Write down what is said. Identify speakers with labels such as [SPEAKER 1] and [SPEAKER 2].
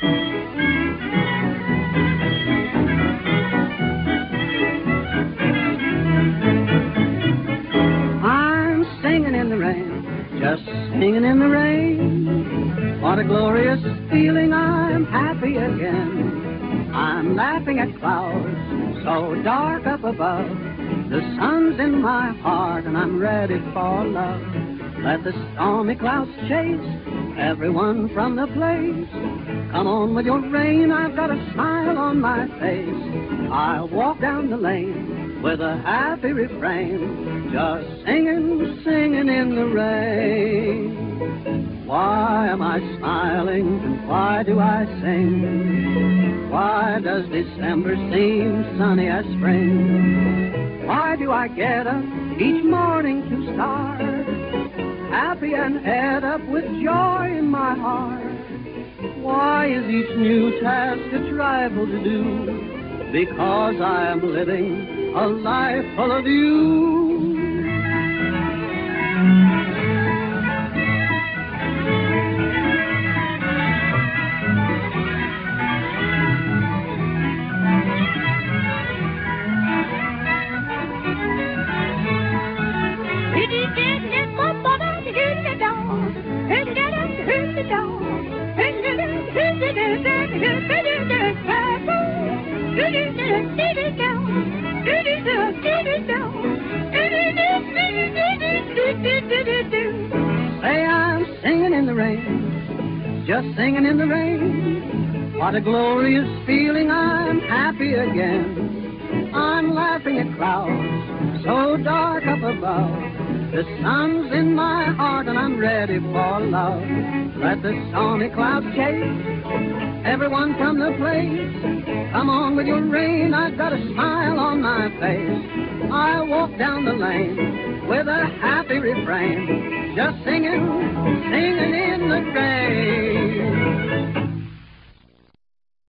[SPEAKER 1] I'm singing in the rain, just singing in the rain. What a glorious feeling, I'm happy again. I'm laughing at clouds so dark up above. The sun's in my heart and I'm ready for love. Let the stormy clouds chase everyone from the place. Come on with your rain, I've got a smile on my face. I'll walk down the lane with a happy refrain, just singing, singing in the rain. Why am I smiling and why do I sing? Why does December seem sunny as spring? Why do I get up each morning to start, happy and head up with joy in my heart? Why is each new task a trifle to do? Because I am living a life full of you. Say I'm singing in the rain, just singing in the rain. What a glorious feeling, I'm happy again. I'm laughing at clouds so dark up above. The sun's in my heart and I'm ready for love. Let the stormy clouds chase everyone from the place. Come on with your rain, I've got a smile on my face. I'll walk down the lane with a happy refrain, just singing, singing